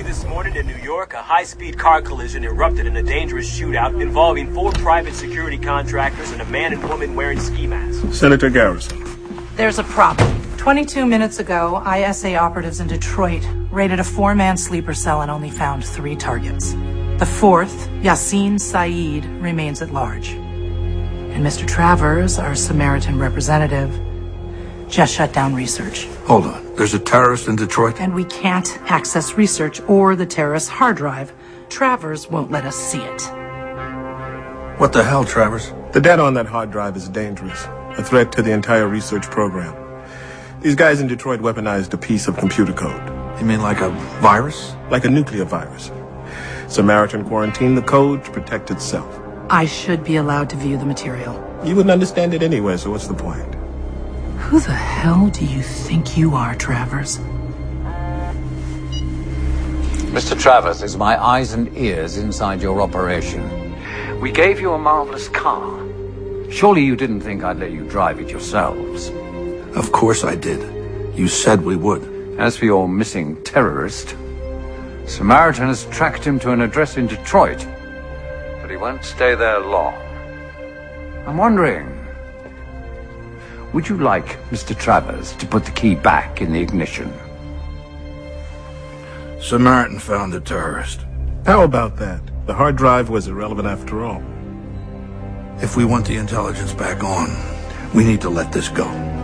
this morning in New York, a high-speed car collision erupted in a dangerous shootout involving 4 private security contractors and a man and woman wearing ski masks. Senator Garrison. There's a problem. 22 minutes ago, ISA operatives in Detroit raided a 4-man sleeper cell and only found 3 targets. The 4th, Yasin Saeed, remains at large. And Mr. Travers, our Samaritan representative, just shut down research. Hold on. There's a terrorist in Detroit? And we can't access research or the terrorist's hard drive. Travers won't let us see it. What the hell, Travers? The data on that hard drive is dangerous. A threat to the entire research program. These guys in Detroit weaponized a piece of computer code. You mean like a virus? Like a nuclear virus. Samaritan quarantined the code to protect itself. I should be allowed to view the material. You wouldn't understand it anyway, so what's the point? Who the hell do you think you are, Travers? Mr. Travers is my eyes and ears inside your operation. We gave you a marvelous car. Surely you didn't think I'd let you drive it yourselves. Of course I did. You said we would. As for your missing terrorist, Samaritan has tracked him to an address in Detroit, but he won't stay there long. I'm wondering, would you like Mr. Travers to put the key back in the ignition? Samaritan found the terrorist. How about that? The hard drive was irrelevant after all. If we want the intelligence back on, we need to let this go.